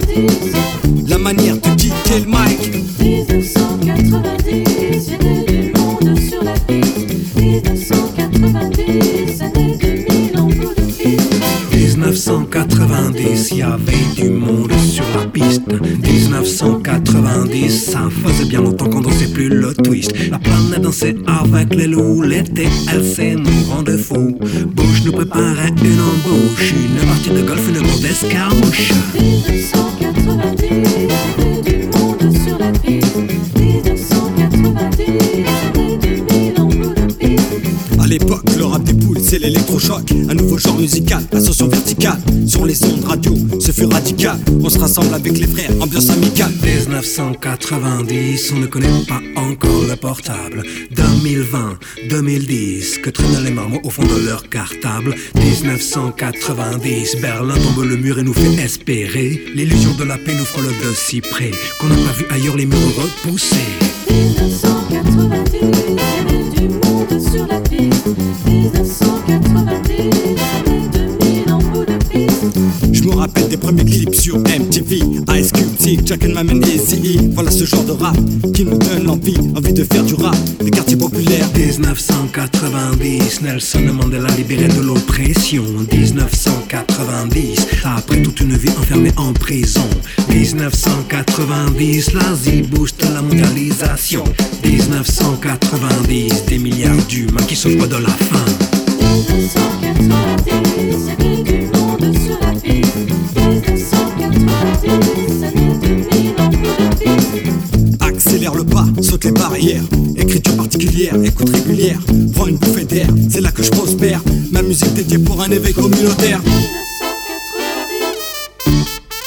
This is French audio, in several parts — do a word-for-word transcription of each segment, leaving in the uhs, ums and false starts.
La manière de kicker le mic. dix-neuf cent quatre-vingt-dix, y'avait du monde sur la piste. dix-neuf cent quatre-vingt-dix, années deux mille en bout de piste. dix-neuf cent quatre-vingt-dix, y avait du monde sur la piste. dix-neuf cent quatre-vingt-dix, ça faisait bien longtemps qu'on dansait plus le twist. La planète dansait avec les loups, l'été elle s'est nous rendait fous. Bush nous préparait une embauche, une partie de golf, une bande d'escarmouche. dix-neuf cent quatre-vingt-dix, y'avait du monde sur la piste. dix-neuf cent quatre-vingt-dix, années deux mille en bout de piste. À l'époque, le rap des poules, c'est l'électrochoc. Un nouveau genre musical, ascension verticale. Sur les ondes radio, ce fut radical. On se rassemble avec les frères, ambiance amicale. dix-neuf cent quatre-vingt-dix, on ne connaît pas encore le portable. deux mille vingt, deux mille dix, que traînent les marmots au fond de leur cartable. dix-neuf cent quatre-vingt-dix, Berlin tombe le mur et nous fait espérer. L'illusion de la paix nous frôle de si près qu'on n'a pas vu ailleurs les murs repoussés. dix-neuf cent quatre-vingt-dix, y'avait du monde sur la piste. dix-neuf cent quatre-vingt-dix, années deux mille en bout de piste. Je me rappelle des premiers clips sur M T V. Ice Cube, Tic, Jack and Maman et C E. Voilà ce genre de rap qui nous donne envie, envie de faire du rap. Des quartiers populaires. dix-neuf cent quatre-vingt-dix, Nelson Mandela libéré de l'oppression. dix-neuf cent quatre-vingt-dix, après toute une vie enfermée en prison. dix-neuf cent quatre-vingt-dix, l'Asie booste la mondialisation. dix-neuf cent quatre-vingt-dix, des milliards d'humains qui souffrent de la faim. dix-neuf cent quatre-vingt-dix, y'avait du monde sur la piste. dix-neuf cent quatre-vingt-dix, années deux mille en bout de piste. Accélère le pas, saute les barrières. Écriture particulière, écoute régulière. Prends une bouffée d'air, c'est là que je prospère. Ma musique dédiée pour un éveil communautaire. dix-neuf cent quatre-vingt-dix.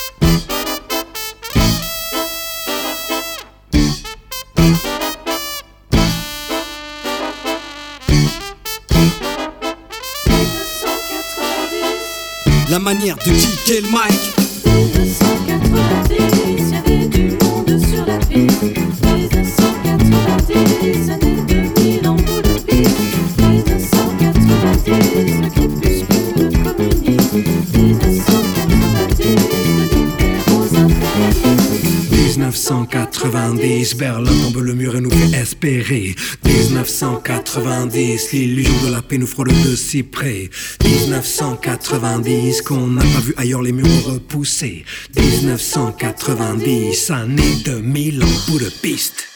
La manière de kicker le mic. dix-neuf cent quatre-vingt-dix, y'avait du monde sur la piste. dix-neuf cent quatre-vingt-dix, années deux mille en bout de piste. dix-neuf cent quatre-vingt-dix, le crépuscule communiste. dix-neuf cent quatre-vingt-dix, de l'hiver aux impérialistes. dix-neuf cent quatre-vingt-dix, Berlin tombe le mur et nous fait espérer. dix-neuf cent quatre-vingt-dix, l'illusion de la paix nous frôle de si près. dix-neuf cent quatre-vingt-dix, qu'on n'a pas vu ailleurs les murs repoussés. dix-neuf cent quatre-vingt-dix, année deux mille en bout de piste.